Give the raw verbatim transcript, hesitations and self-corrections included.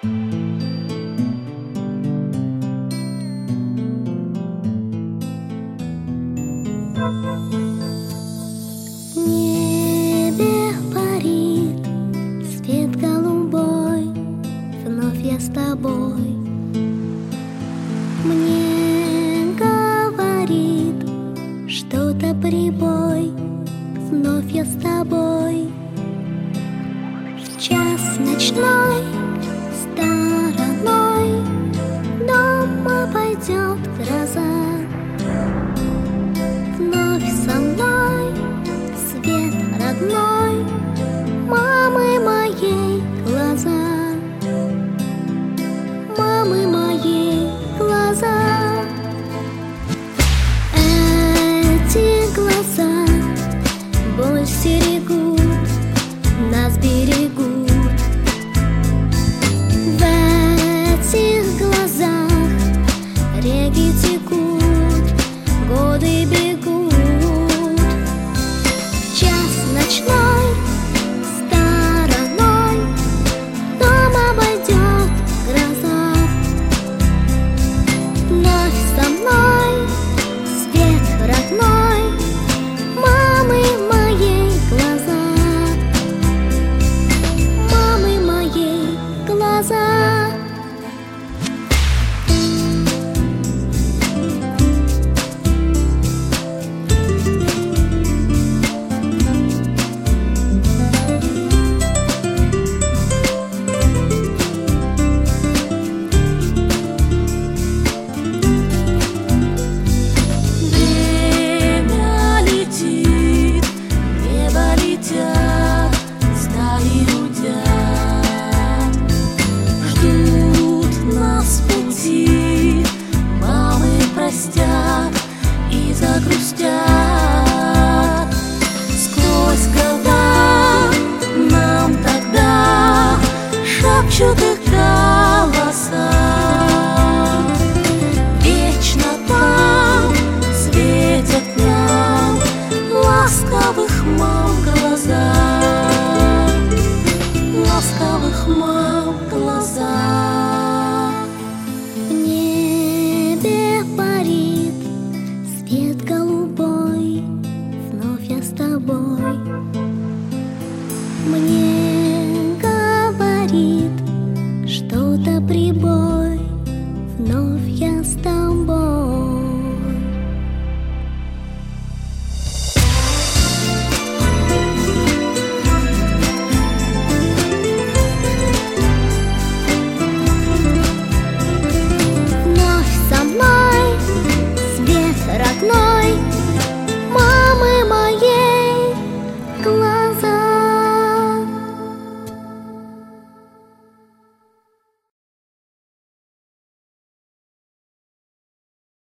В небе парит свет голубой, вновь я с тобой. Мне говорит что-то прибой, вновь я с тобой. В час ночной стороной дома пойдет гроза. Вновь со мной свет родной мамы моей глаза, мамы моей глаза. Эти глаза боль стерегут, нас берегут. В этих глазах реки текут, годы бегут. Час ночной стороной дом обойдет гроза. Вновь со мной свет родной мамы моей глаза, мамы моей глаза. И загрустят сквозь года, нам тогда шепчут их